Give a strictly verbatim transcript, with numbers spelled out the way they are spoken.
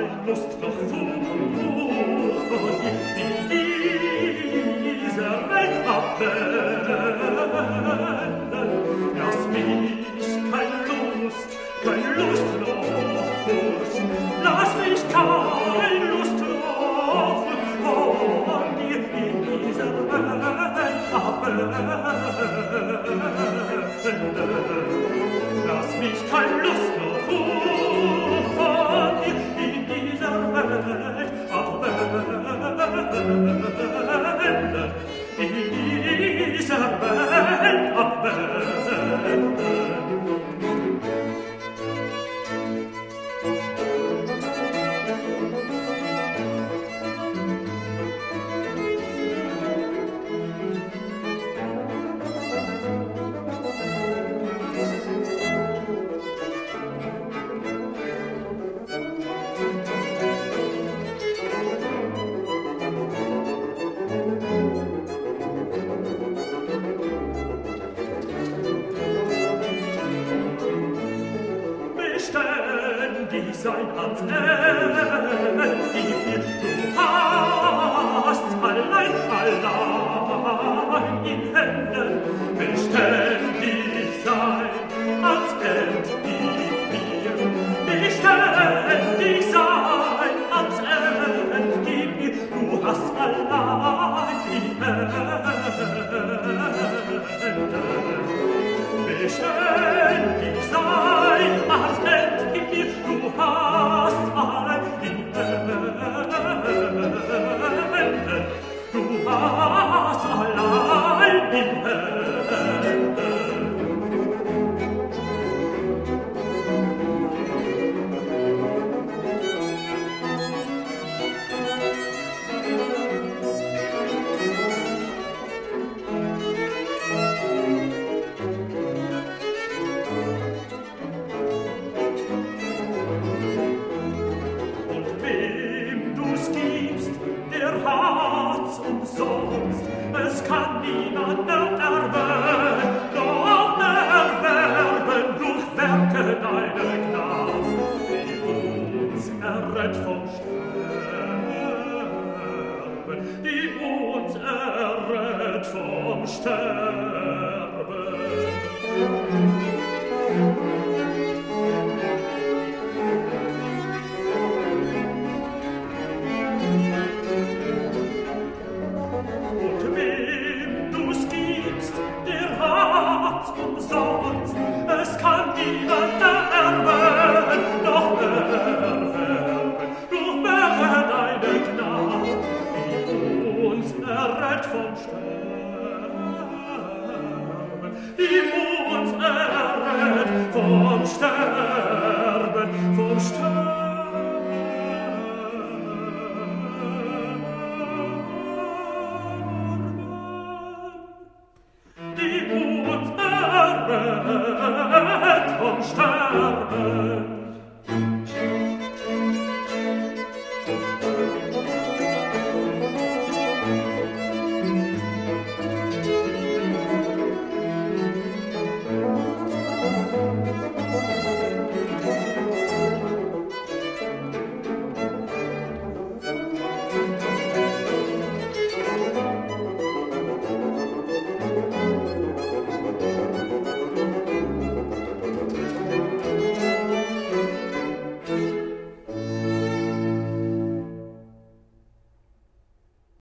kein Lust noch Furcht vor dir in dieser Welt abwenden. Lass mich kein Lust, kein Lust noch Furcht, lass mich kein Lust noch von dir in dieser Welt abwenden. Lass mich kein Lust noch Furcht von dir in dieser Welt abwenden. In dieser Welt abwenden. Beständig sein ans Ende, du hast allein, allein in Händen. Beständig sein ans Ende, beständig sein ans Ende, du hast allein in Händen. Beständig sein ans Ende, du hast allein in Händen. Du hast allein in Händen. Umsonst, es kann niemand erwerben, doch erwerben durch Werke deiner Gnade, die uns errett vom Sterben, die uns errett vom Sterben.